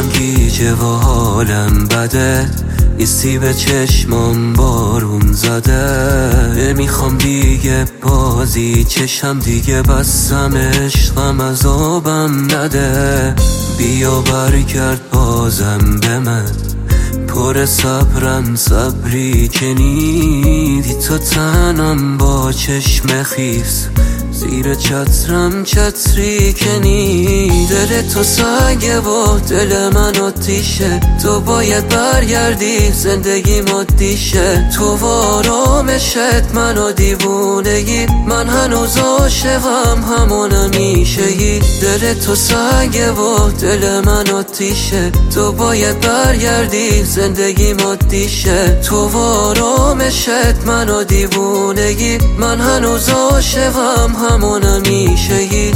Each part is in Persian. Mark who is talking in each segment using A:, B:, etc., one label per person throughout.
A: دلم گیجه و حالم بده، ایستی به چشمام بارون زده. نمیخوام دیگه بازی چشم، دیگه بستم عشقم عذابم نده. بیا برگرد بازم به من، پر صبرم صبری که نیدی تو تنم با چشم خیس، زیر چترم چتری که نی. دل تو سنگه و دل من آتیشه، تو باید برگردی زندگی مادیشه. تو و آرامشت منو دیوونگی، من هنوز عاشقم همون همیشگی. دل تو سنگه و دل من آتیشه، تو باید برگردی زندگی مادیشه. تو و آرامشت منو دیوونگی، من هنوز عاشقم همون همیشگی.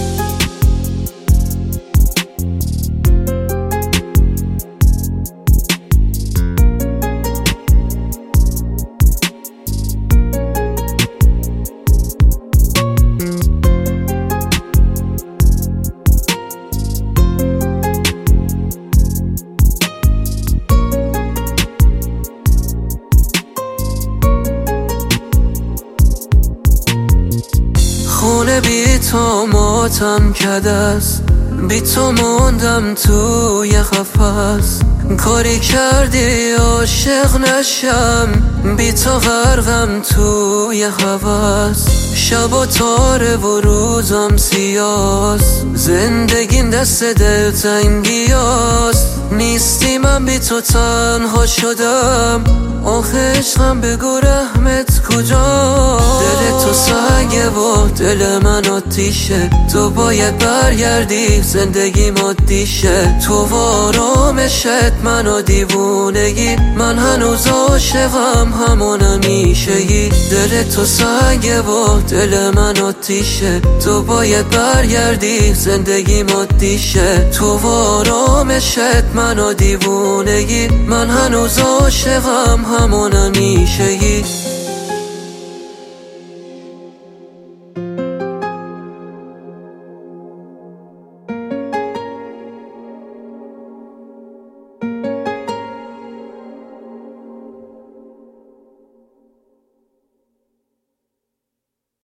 A: خونه بی تو ماتم کده است، بی تو موندم توی قفس. کاری کردی عاشق نشم، بی تو غرقم توی هوس. شب و تاره و روزم سیاست، زندگیم دست دلتنگیاست. نیستی من بی تو تنها شدم، آخه عشقم بگو رحمت کجا. دل تو سنگه و دل من آتیشه، تو باید برگردی زندگی مادیشه. تو و آرامشت منو دیوونگی، من هنوز عاشقم همون همیشگی. دل تو سنگه و دل من آتیشه، تو باید برگردی زندگی مادیشه. تو و آرامشت منو دیوونگی، من هنوز عاشقم همون همیشگی.